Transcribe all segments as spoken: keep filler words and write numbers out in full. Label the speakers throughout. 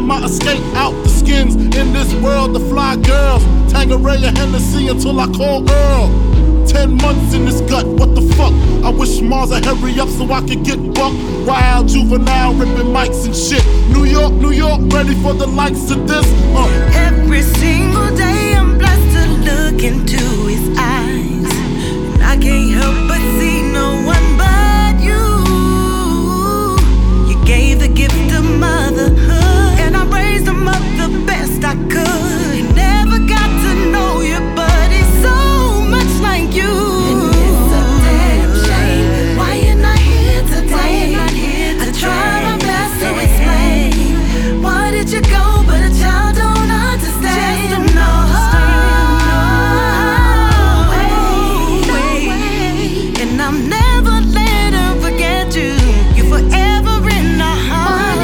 Speaker 1: am I escape out the skins in this world? The fly girls, Tanqueray and Hennessy until I call Earl. Ten months in this gut, what the fuck? I wish Mars would hurry up so I could get bucked. Wild juvenile ripping mics and shit. New York, New York, ready for the likes of this. Uh.
Speaker 2: Every single day I'm blessed to look into his eyes, and I can't help but see no one but you. You gave the gift of motherhood, and I raised him up the best I could. He never got to know you, but he's so much like you. And it's a damn shame why you're not here today. Not here today. I try my best to explain. Why did you go, but a child don't understand? Just don't know. Wait, wait. And I'm never let her forget you. You forever in our hearts.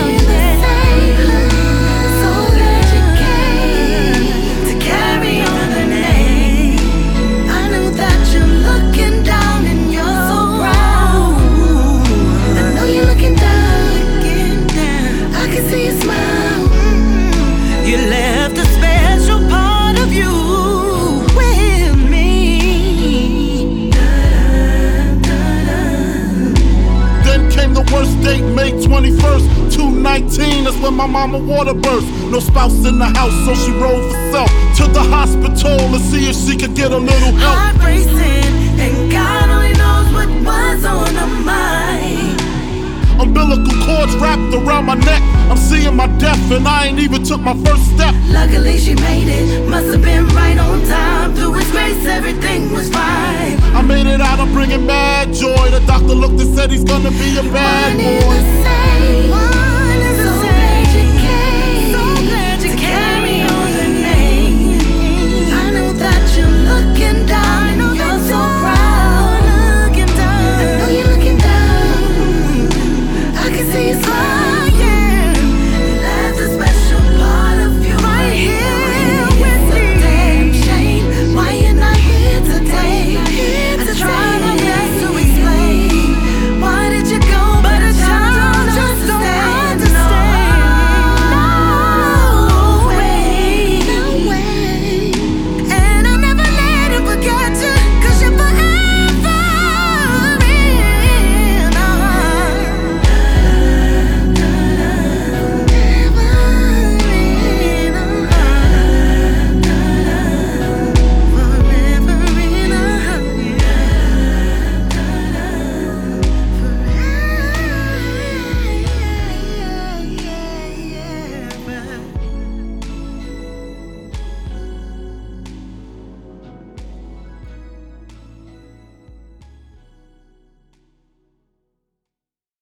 Speaker 2: So glad you came to carry on the name. I knew that you're looking down and you're so proud. I know you're looking down, looking down. I can see you smile. You left a special part of you with me.
Speaker 1: Then came the worst date, May twenty-first, two nineteen. That's when my mama water burst. No spouse in the house, so she rode for self to the hospital to see if she could get a little help.
Speaker 2: Heart racing, and God only knows what was on her mind.
Speaker 1: Umbilical cords wrapped around my neck. I'm seeing my death, and I ain't even took my first step.
Speaker 2: Luckily she made it, must have been right on time. Through his grace, everything was fine.
Speaker 1: I made it out, I'm bringing mad joy. The doctor looked and said he's gonna be a bad
Speaker 2: One in the
Speaker 1: boy.
Speaker 2: same.